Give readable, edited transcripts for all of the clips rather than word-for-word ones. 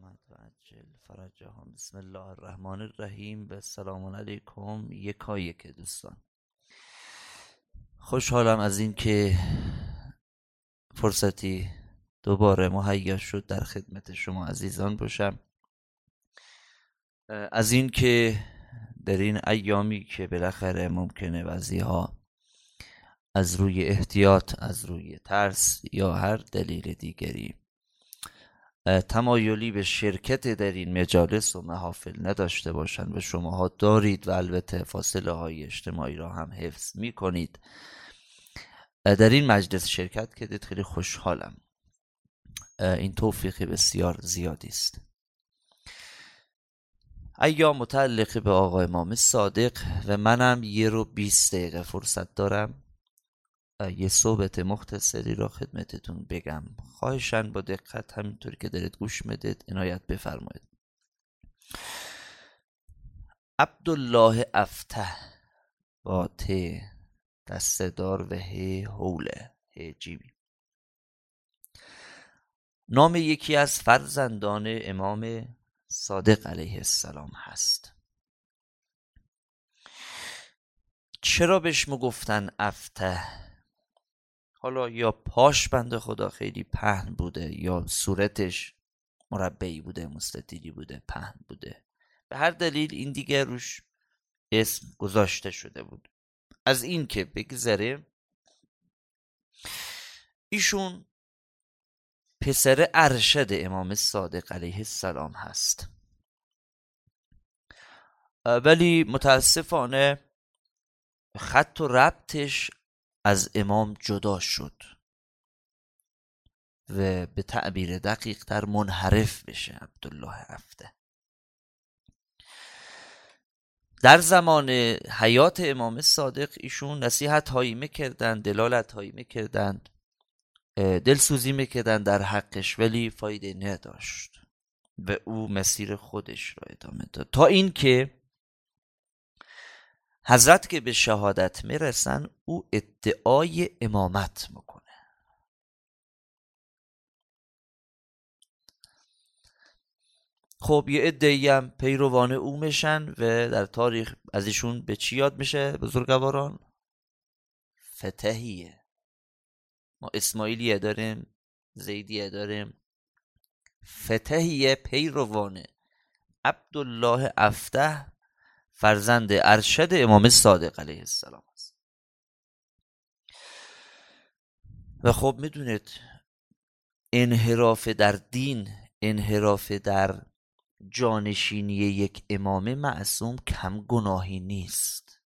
و عجل فرجهم. بسم الله الرحمن الرحیم و السلام علیکم یکایک دوستان. خوشحالم از این که فرصتی دوباره مهیا شد در خدمت شما عزیزان باشم، از این که در این ایامی که بالاخره ممکنه بعضی‌ها از روی احتیاط، از روی ترس یا هر دلیل دیگری تمایلی به شرکت در این مجالس و محافل نداشته باشند و شماها دارید و البته فاصله های اجتماعی را هم حفظ می کنید، در این مجلس شرکت کردید. خیلی خوشحالم. این توفیق بسیار زیادی است. ایام متعلق به آقای امام صادق و منم 1 و 20 دقیقه فرصت دارم یه صحبت مختصری را خدمتتون بگم. خواهشاً با دقت همینطور که دارید گوش میدید عنایت بفرمایید. عبدالله افته با ت دسته‌دار و ه حوله ه جیمی، نام یکی از فرزندان امام صادق علیه السلام هست. چرا بهش گفتن افته؟ حالا یا پاش بنده خدا خیلی پهن بوده یا صورتش مربعی بوده، مستطیلی بوده، پهن بوده، به هر دلیل این دیگه روش اسم گذاشته شده بود. از این که بگذره، ایشون پسر ارشد امام صادق علیه السلام هست، ولی متاسفانه خط و ربطش از امام جدا شد و به تعبیر دقیق تر منحرف بشه. عبدالله افته در زمان حیات امام صادق ایشون نصیحت هایی میکردن، دلالت هایی میکردن، دلسوزی میکردن در حقش، ولی فایده نداشت و او مسیر خودش را ادامه داد تا این که حضرت که به شهادت میرسن او ادعای امامت میکنه. خب یه عده‌ای هم پیروان او میشن و در تاریخ از ایشون به چی یاد میشه بزرگواران؟ فتحیه. ما اسماعیلیه داریم، زیدیه داریم، فتحیه پیروان عبدالله افته فرزند ارشد امام صادق علیه السلام است. و خب میدونید انحراف در دین، انحراف در جانشینی یک امام معصوم کم گناهی نیست،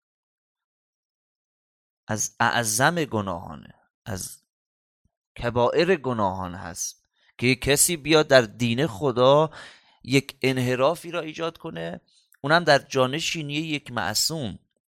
از اعظم گناهانه، از کبائر گناهان هست که کسی بیاد در دین خدا یک انحرافی را ایجاد کنه، اونم در جانشینی یک معصوم.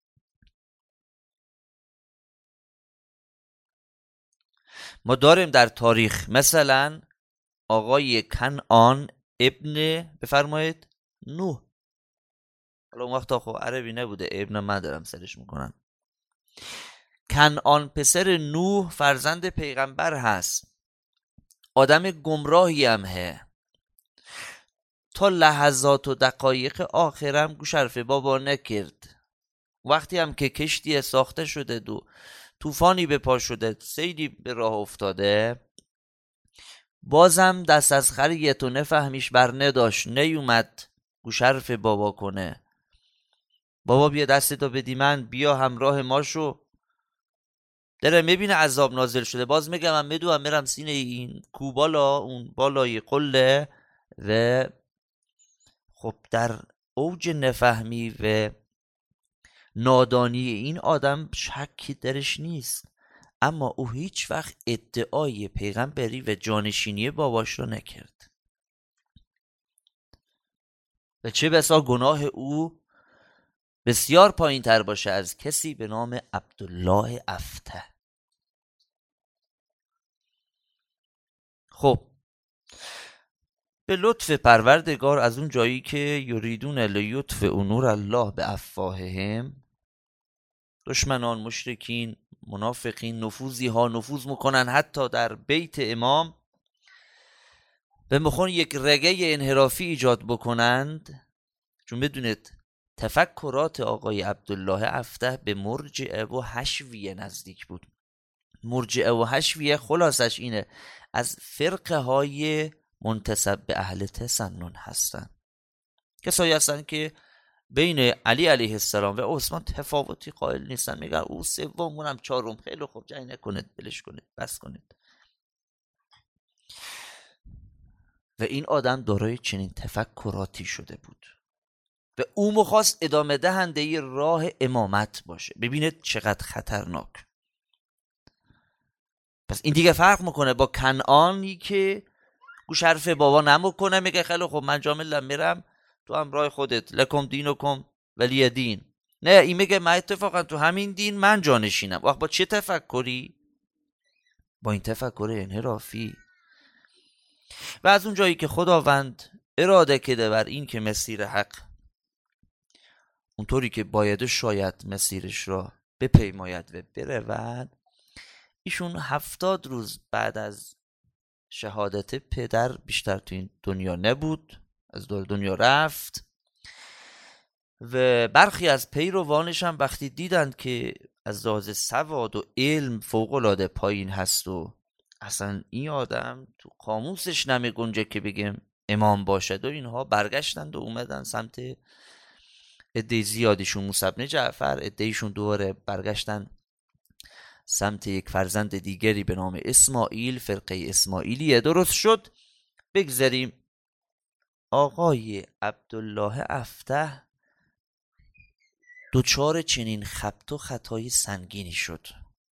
ما داریم در تاریخ مثلا آقای کنعان ابن بفرمایید نوح، حالا اون وقتا خب عربی نبوده، ابن من دارم سرش میکنم. کنعان پسر نوح فرزند پیغمبر هست، آدم گمراهی هم هه، تا لحظات و دقایق آخرم گوش حرف بابا نکرد. وقتی هم که کشتی ساخته شده، طوفانی به پا شده، سیلی به راه افتاده، بازم دست از خریت و نفهمیش بر نداشت، نیومد گوش حرف بابا کنه. بابا بیا دستتو بدی من، بیا همراه ما شو. داره میبینه عذاب نازل شده، باز میگم من میدوم میرم سینه این کو بالا، اون بالای قله. و خب در اوج نفهمی و نادانی این آدم شکی درش نیست، اما او هیچ وقت ادعای پیغمبری و جانشینی باباش را نکرد و چه بسا گناه او بسیار پایین تر باشه از کسی به نام عبدالله افته. خب به لطف پروردگار از اون جایی که یریدون لیطفئوا نور الله بافواههم، دشمنان، مشرکین، منافقین، نفوذی ها نفوذ میکنن حتی در بیت امام، و میخوان یک رگه انحرافی ایجاد بکنند، چون بدونید تفکرات آقای عبدالله افته به مرجعه و حشویه نزدیک بود. مرجعه و حشویه خلاصش اینه، از فرقه های منتسب به اهل تسنن هستن، کسایی هستن که بین علی علیه السلام و عثمان تفاوتی قائل نیستن، میگن او سوم اونم چهارم، خیلی خوب جای نکنید، بلش کنید، بس کنید. و این آدم دارای چنین تفکراتی شده بود و او مخواست ادامه دهنده راه امامت باشه. ببینید چقدر خطرناک. پس این دیگه فرق میکنه با کنعانی که گوش حرف بابا نمیکنه، میگه خیلی خب من جامعه میرم، تو هم راه خودت، لکم دینکم ولی دین. نه، این میگه من اتفاقا تو همین دین من جانشینم. وقت با چه تفکری؟ با این تفکر انحرافی. و از اون جایی که خداوند اراده کده بر این که مسیر حق اونطوری که باید شاید مسیرش را بپیماید و برود، ایشون 70 روز بعد از شهادت پدر بیشتر تو این دنیا نبود، از دنیا رفت. و برخی از پیروانش هم وقتی دیدند که از لحاظ سواد و علم فوق‌العاده پایین هست و اصلا این آدم تو قاموسش نمیگنجه که بگیم امام باشد و اینها، برگشتند و اومدن سمت عده زیادیشون موسی بن جعفر، عدهشون دوباره برگشتن سمت یک فرزند دیگری به نام اسماعیل. فرقه اسماعیلیه درست شد. بگذاریم آقای عبدالله افته دوچار چنین خبط و خطای سنگینی شد.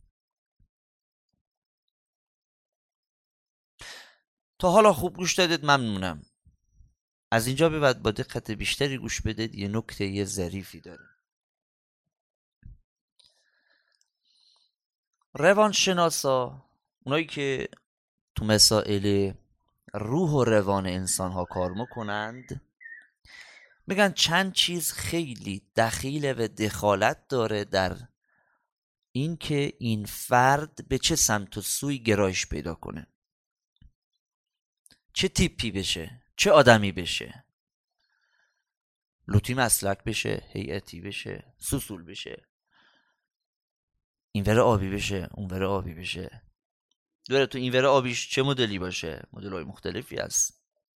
تا حالا خوب گوش دادید، ممنونم. از اینجا به بعد با دقت بیشتری گوش بدید، یه نکته ظریفی داره. روانشناسا، اونایی که تو مسائل روح و روان انسان ها کار میکنند، میگن چند چیز خیلی دخیله و دخالت داره در این که این فرد به چه سمت و سوی گرایش پیدا کنه، چه تیپی بشه، چه آدمی بشه، لوتی مسلک بشه، هیئتی بشه، سوسول بشه، اینور آبی بشه، اونور آبی بشه. دوره تو اینور آبیش چه مدلی باشه؟ مدل‌های مختلفی هست.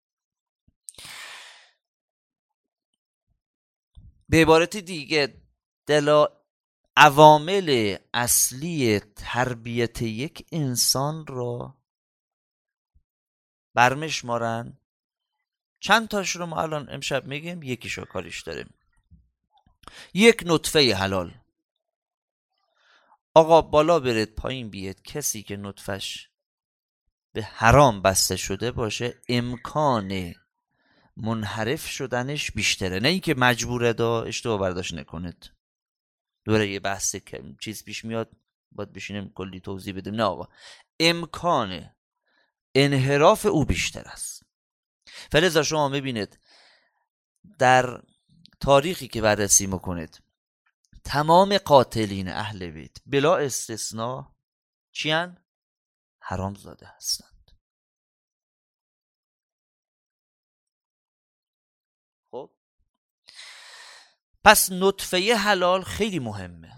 به عبارت دیگه عوامل اصلی تربیت یک انسان را برمشمارن. چند تاش رو ما الان امشب میگیم، یکیشو کاریش داریم. یک، نطفه حلال. آقا بالا برید پایین بیاد، کسی که نطفش به حرام بسته شده باشه امکان منحرف شدنش بیشتره. نه اینکه مجبوره دا اشتباه برداشت نکنید، دوره یه بحث چیز پیش میاد باید بشینیم کلی توضیح بدیم. نه آقا، امکان انحراف او بیشتر است. فلذا شما میبینید در تاریخی که بررسی میکنید تمام قاتلین اهل بیت بلا استثناء چیان؟ حرام زاده هستند. خب پس نطفه حلال خیلی مهمه.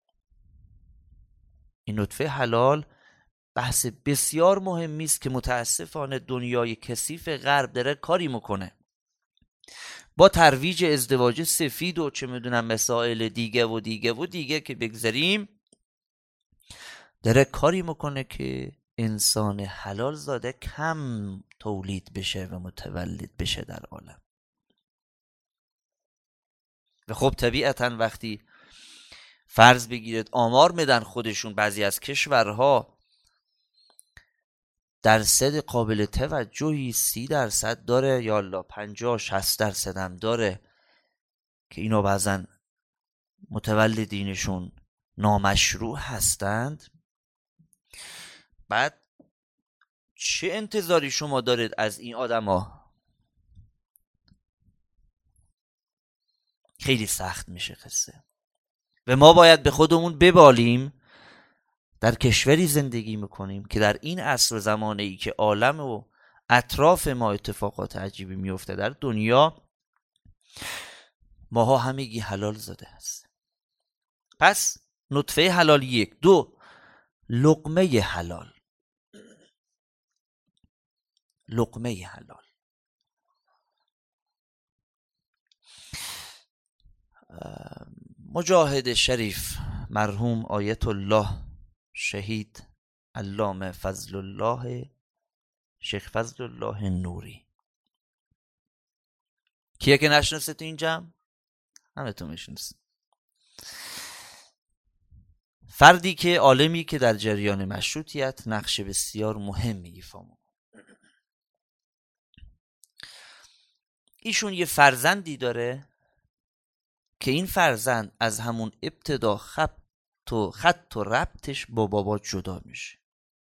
این نطفه حلال بحث بسیار مهمی است که متاسفانه دنیای کثیف غرب داره کاری میکنه با ترویج ازدواج سفید و چه میدونم مسائل دیگه و دیگه و دیگه که بگذاریم، داره کاری میکنه که انسان حلال زاده کم تولید بشه و متولد بشه در عالم. و خب طبیعتا وقتی فرض بگیرید آمار میدن خودشون، بعضی از کشورها درصد قابل توجهی 30% داره، یا الله 50-60% هم داره که اینا بعضا متولدینشون نامشروع هستند. بعد چه انتظاری شما دارید از این آدما؟ خیلی سخت میشه قصه. و ما باید به خودمون ببالیم در کشوری زندگی میکنیم که در این عصر و زمانه‌ای که عالم و اطراف ما اتفاقات عجیبی میفته در دنیا، ماها همگی حلال زاده هست. پس نطفه حلال 1. 2 لقمه حلال. لقمه حلال. مجاهد شریف مرحوم آیت الله شهید علامه فضل الله شیخ فضل الله نوری، کیه که نشناسه تو این جمع؟ همه تو میشناسه. فردی که عالمی که در جریان مشروطیت نقش بسیار مهمی ایفا می‌کنه. ایشون یه فرزندی داره که این فرزند از همون ابتدا خط و ربطش با بابا جدا میشه.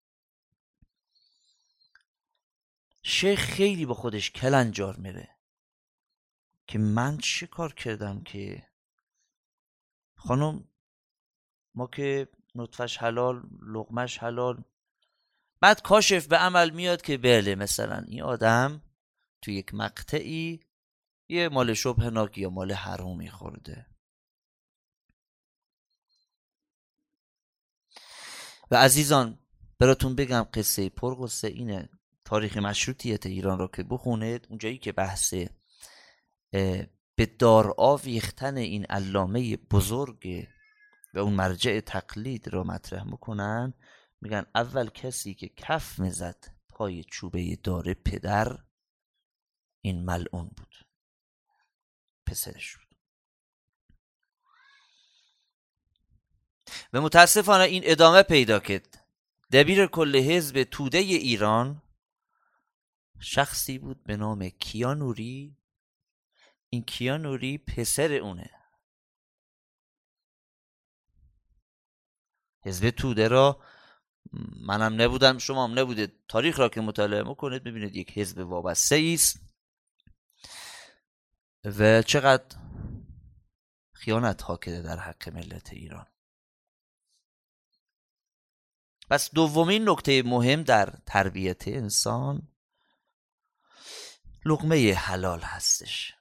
شیخ خیلی با خودش کلنجار میره که من چه کار کردم که خانم ما که نطفش حلال، لقمش حلال. بعد کاشف به عمل میاد که بله مثلا این آدم تو یک مقطعی یه مال شبهناک یا مال حرامی خورده. و عزیزان براتون بگم قصه پرقصه اینه. تاریخ مشروطیت ایران را که بخونید، اونجایی که بحث به دار آویختن این علامه بزرگ و اون مرجع تقلید را مطرح میکنن، میگن اول کسی که کف میزد پای چوبه دار پدر این ملعون بود، پسرش بود. و متاسفانه این ادامه پیدا کرد. دبیر کل حزب توده ایران شخصی بود به نام کیانوری. این کیانوری پسر اونه. حزب توده را منم نبودم، شما هم نبودید، تاریخ را که مطالعه میکنید ببینید یک حزب وابسته است و چقدر خیانت ها کرده در حق ملت ایران. پس دومین نکته مهم در تربیت انسان لقمه حلال هستش.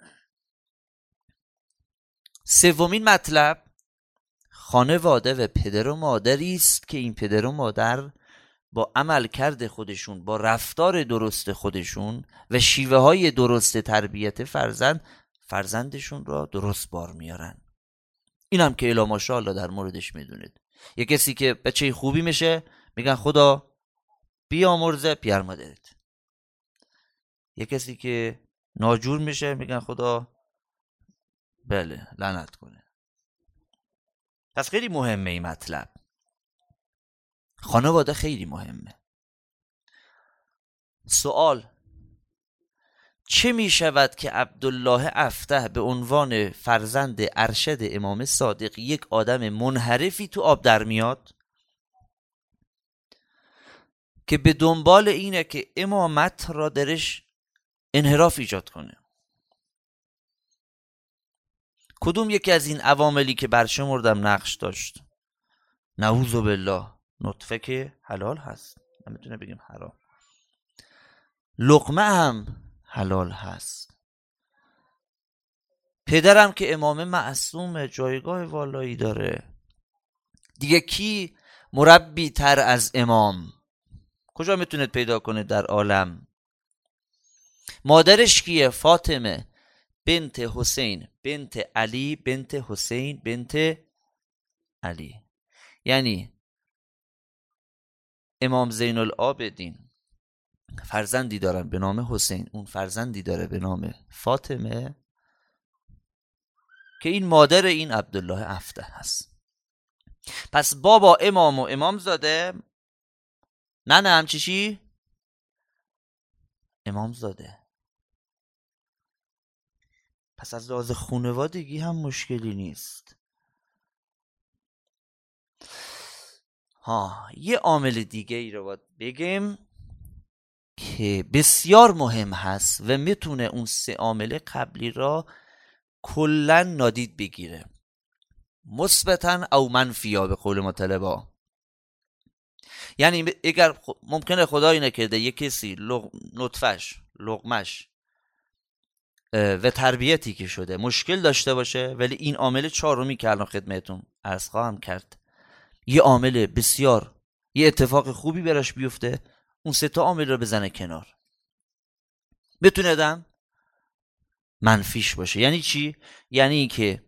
سومین مطلب خانواده و پدر و مادری است که این پدر و مادر با عملکرد خودشون، با رفتار درست خودشون و شیوه های درست تربیت فرزندشون را درست بار میارن. اینم که الا ماشاءالله در موردش میدونید. یه کسی که بچه خوبی میشه میگن خدا بیامرزه پیر مادرت. یه کسی که ناجور میشه میگن خدا بله لعنت کنه. پس خیلی مهمه این مطلب. خانواده خیلی مهمه. سوال چه می شود که عبدالله افته به عنوان فرزند ارشد امام صادق، یک آدم منحرفی تو آب در میاد که به دنبال اینه که امامت را درش انحراف ایجاد کنه؟ کدوم یکی از این عواملی که برشمردم نقش داشت؟ نعوذ بالله نطفه که حلال هست، نمیتونه بگیم حرام. لقمه هم حلال هست. پدرم که امام معصوم جایگاه والایی داره. دیگه کی مربی تر از امام؟ کجا میتونید پیدا کنید در عالم؟ مادرش کیه؟ فاطمه بنت حسین بنت علی بنت حسین بنت علی. یعنی امام زین العابدین فرزندی دارن به نام حسین، اون فرزندی داره به نام فاطمه که این مادر این عبدالله افته هست. پس بابا امام و امام زاده، نه همچی چی؟ امام زاده. پس از لحاظ خانوادگی هم مشکلی نیست. یه عامل دیگه ای رو باید بگیم که بسیار مهم هست و میتونه اون 3 عامل قبلی را کلا نادید بگیره، مثبتا او منفیا به قول مطلبا. یعنی اگر ممکنه خدایی نکرده یک کسی نطفش لقمش و تربیتی که شده مشکل داشته باشه، ولی این عامل چهارمی که الان خدمتتون عرض خواهم کرد یه عامل بسیار یه اتفاق خوبی براش بیفته، اون سه تا عامل رو بزنه کنار، بتونه دم منفیش باشه. یعنی چی؟ یعنی که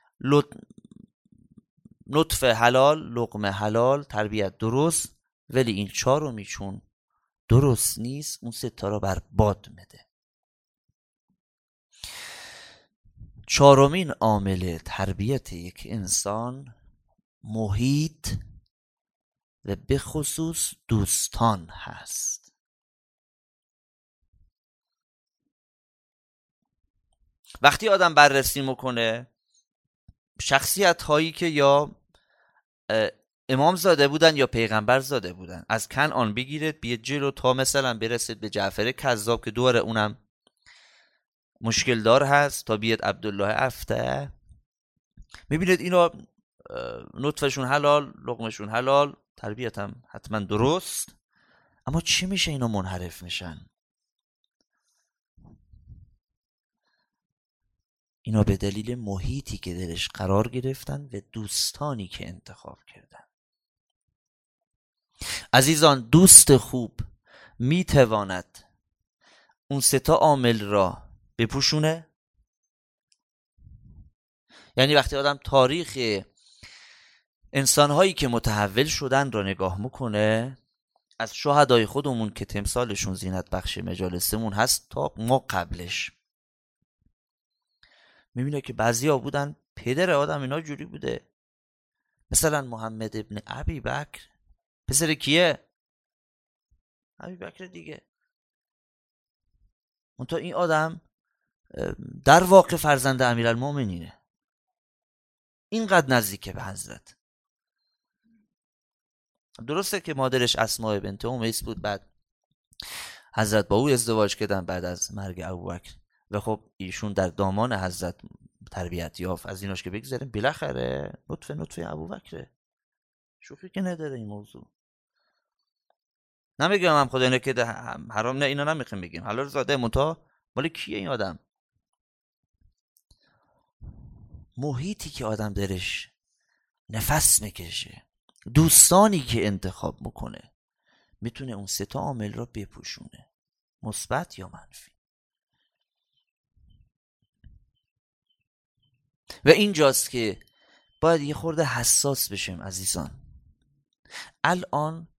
نطفه حلال، لقمه حلال، تربیت درست، ولی این چهارمی چون درست نیست اون سه تا رو بر باد میده. چهارمین عامل تربیت یک انسان محیط و به خصوص دوستان هست. وقتی آدم بررسی میکنه شخصیت هایی که یا امام زاده بودن یا پیغمبر زاده بودن، از کنعان بگیرید بیه جلو تا مثلا برسید به جعفر کذاب که دوره اونم مشکل دار هست، تا بیاد عبدالله افته، میبینید اینا نطفشون حلال، لقمشون حلال، تربیت هم حتما درست، اما چی میشه اینا منحرف میشن؟ اینا به دلیل محیطی که درش قرار گرفتن و دوستانی که انتخاب کردن. عزیزان، دوست خوب میتواند اون سه تا عامل را بپوشونه. یعنی وقتی آدم تاریخ انسانهایی که متحول شدن را نگاه میکنه، از شهدای خودمون که تمثالشون زینت بخش مجالسمون هست تا ما قبلش، میبینه که بعضیا بودن پدر آدم اینا جوری بوده. مثلا محمد ابن ابی بکر پسر کیه؟ ابی بکر دیگه. منتها این آدم در واقع فرزند امیرالمومنینه، اینقدر نزدیکه به حضرت. درسته که مادرش اسماء بنت امیس بود، بعد حضرت با او ازدواج کردن بعد از مرگ ابوبکر و خب ایشون در دامان حضرت تربیت یافت. از ایناش که بگذاریم بالاخره نطفه ابوبکره، شوخی که نداره این موضوع. نمیگم هم خدا اینه که حرام، نه اینا نمیخوام بگیم، حلال زاده، منتها مال کیه این آدم؟ محیطی که آدم درش نفس میکشه، دوستانی که انتخاب میکنه، میتونه اون سه تا عامل رو بپوشونه، مثبت یا منفی. و اینجاست که باید یه خورده حساس بشیم عزیزان. الان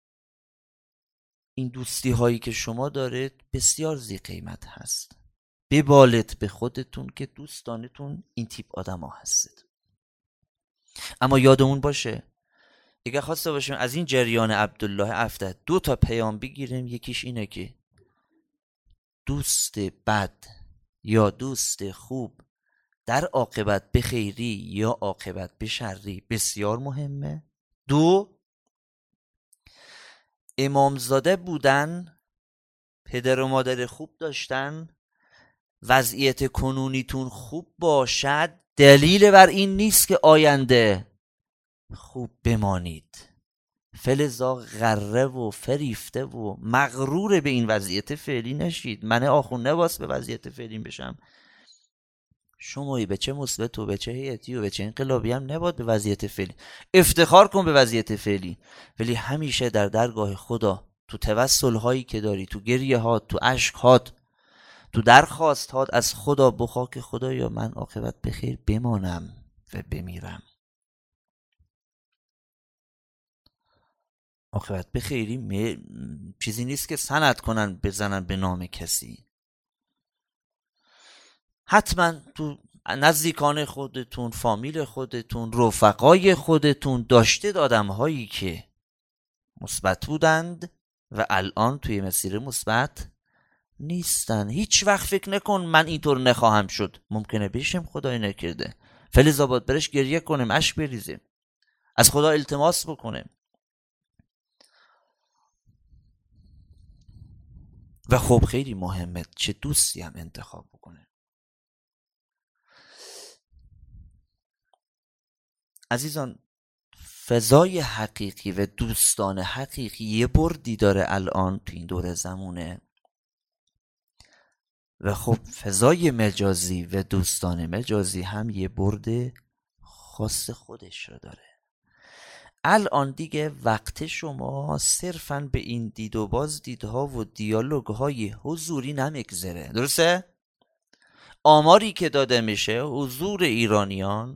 این دوستی هایی که شما دارید بسیار ذی قیمت هست، ببالید به خودتون که دوستانتون این تیپ آدم ها هستید. اما یادمون باشه اگه خواسته باشیم از این جریان عبدالله افته 2 تا پیام بگیریم، یکیش اینه که دوست بد یا دوست خوب در عاقبت به خیری یا عاقبت به شری بسیار مهمه. 2، امامزاده بودن، پدر و مادر خوب داشتن، وضعیت کنونیتون خوب باشد دلیل بر این نیست که آینده خوب بمانید. فلذا غره و فریفته و مغرور به این وضعیت فعلی نشید. من آخون نواس به وضعیت فعلی بشم، شمایی به چه مثبت و به چه هیئتی و به چه انقلابی هم نباید به وضعیت فعلی افتخار کن به وضعیت فعلی، ولی همیشه در درگاه خدا تو توسل هایی که داری، تو گریه هات، تو اشک هات، تو درخواست هات از خدا بخوا که خدایا من عاقبت بخیر بمانم و بمیرم. عاقبت بخیری چیزی نیست که سند کنن بزنن به نام کسی. حتما تو نزدیکان خودتون، فامیل خودتون، رفقای خودتون داشته آدم هایی که مثبت بودند و الان توی مسیر مثبت نیستن. هیچ وقت فکر نکن من اینطور نخواهم شد، ممکنه بشیم، خدای نکرده. فلذا باید برش گریه کنیم، اشک بریزیم، از خدا التماس بکنیم و خب خیلی مهمه چه دوستی هم انتخاب بکنه. عزیزان، فضای حقیقی و دوستان حقیقی یه بردی داره الان تو این دور زمونه و خب فضای مجازی و دوستان مجازی هم یه برد خاص خودش رو داره. الان دیگه وقت شما صرفاً به این دید و باز دیدها و دیالوگ‌های حضوری نمیگذره. درسته؟ آماری که داده میشه حضور ایرانیان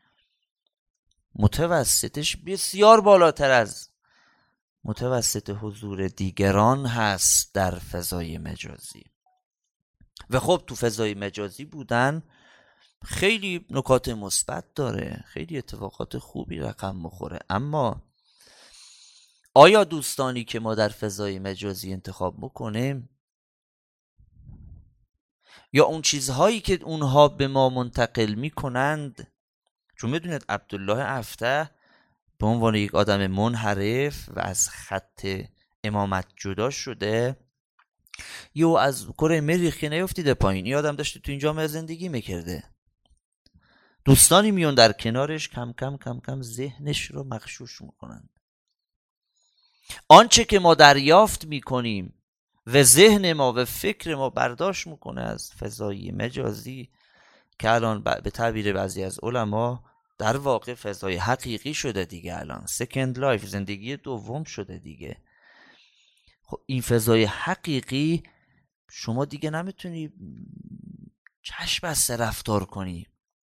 متوسطش بسیار بالاتر از متوسط حضور دیگران هست در فضای مجازی. و خب تو فضای مجازی بودن خیلی نکات مثبت داره، خیلی اتفاقات خوبی رقم میخوره، اما آیا دوستانی که ما در فضای مجازی انتخاب میکنیم یا اون چیزهایی که اونها به ما منتقل میکنند، چون میدونید عبدالله افتح به عنوان یک آدم منحرف و از خط امامت جدا شده یو از کره مریخ که نیفتیده پایین، این آدم داشته تو این جامعه زندگی میکرده، دوستانی میون در کنارش کم کم ذهنش رو مغشوش میکنند. آنچه که ما دریافت میکنیم و ذهن ما و فکر ما برداشت میکنه از فضای مجازی که الان به تعبیر بعضی از علما در واقع فضای حقیقی شده دیگه، الان سکند لایف، زندگی دوم شده دیگه. خب این فضای حقیقی شما دیگه نمیتونی چشم بسته رفتار کنی،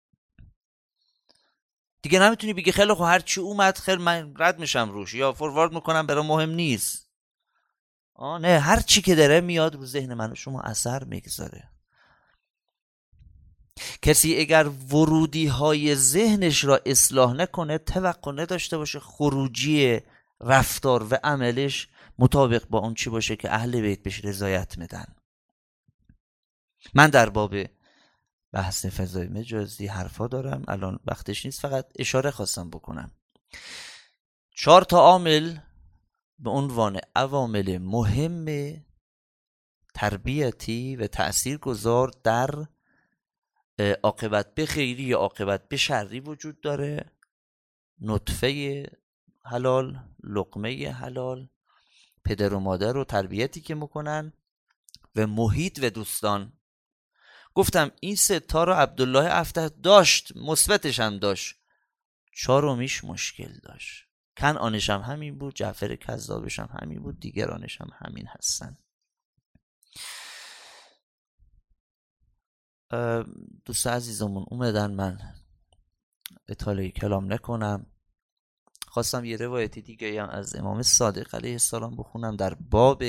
دیگه نمیتونی بگی خیلی خب هرچی اومد خیلی من رد میشم روش یا فوروارد میکنم برام مهم نیست. نه، هرچی که داره میاد رو ذهن من و شما اثر میگذاره. کسی اگر ورودی های ذهنش را اصلاح نکنه توقع نداشته باشه خروجی رفتار و عملش مطابق با اون چی باشه که اهل بیت بهش رضایت میدن. من در باب بحث فضای مجازی حرفا دارم، الان وقتش نیست، فقط اشاره خواستم بکنم. 4 عامل به عنوان عوامل مهم تربیتی و تأثیرگذار در عاقبت به خیری یا عاقبت به شری وجود داره: نطفه حلال، لقمه حلال، پدر و مادر و تربیتی که میکنن و محیط و دوستان. گفتم این 3 رو عبدالله افتح داشت، مثبتش هم داشت، 4میش مشکل داشت. کنعانش هم همین بود، جعفر کذابش هم همین بود، دیگرانش هم همین هستن. دوست عزیزمون اومدن من اطاله کلام نکنم، خواستم یه روایتی دیگه هم از امام صادق علیه السلام بخونم در باب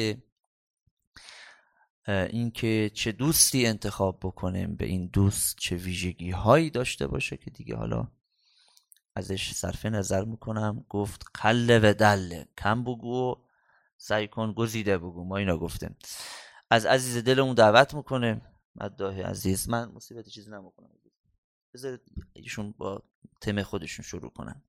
اینکه چه دوستی انتخاب بکنیم، به این دوست چه ویژگی هایی داشته باشه که دیگه حالا ازش صرف نظر میکنم. گفت قله و دله، کم بگو سعی کن گزیده بگو. ما اینا گفتیم. از عزیز دلمون دعوت میکنه مداح عزیز، من مصیبت چیزی نمیکنم، بذارید ایشون با تم خودشون شروع کنن.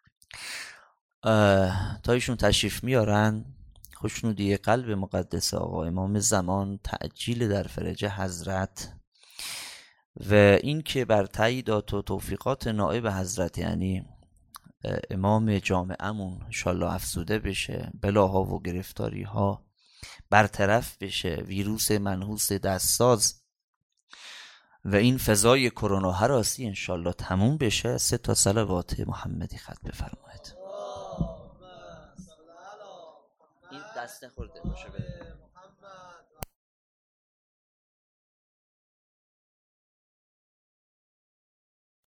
تا ایشون تشریف میارن، خوشنودی قلب مقدس آقا امام زمان، تعجیل در فرج حضرت و این که بر تاییدات و توفیقات نائب حضرت یعنی امام جامعمون انشالله افزوده بشه، بلاها و گرفتاری ها برطرف بشه، ویروس منحوس دستساز و این فضای کرونا هراسی انشالله تموم بشه. 3 صلوات محمدی ختم بفرمایید. این دست نخورده باشه.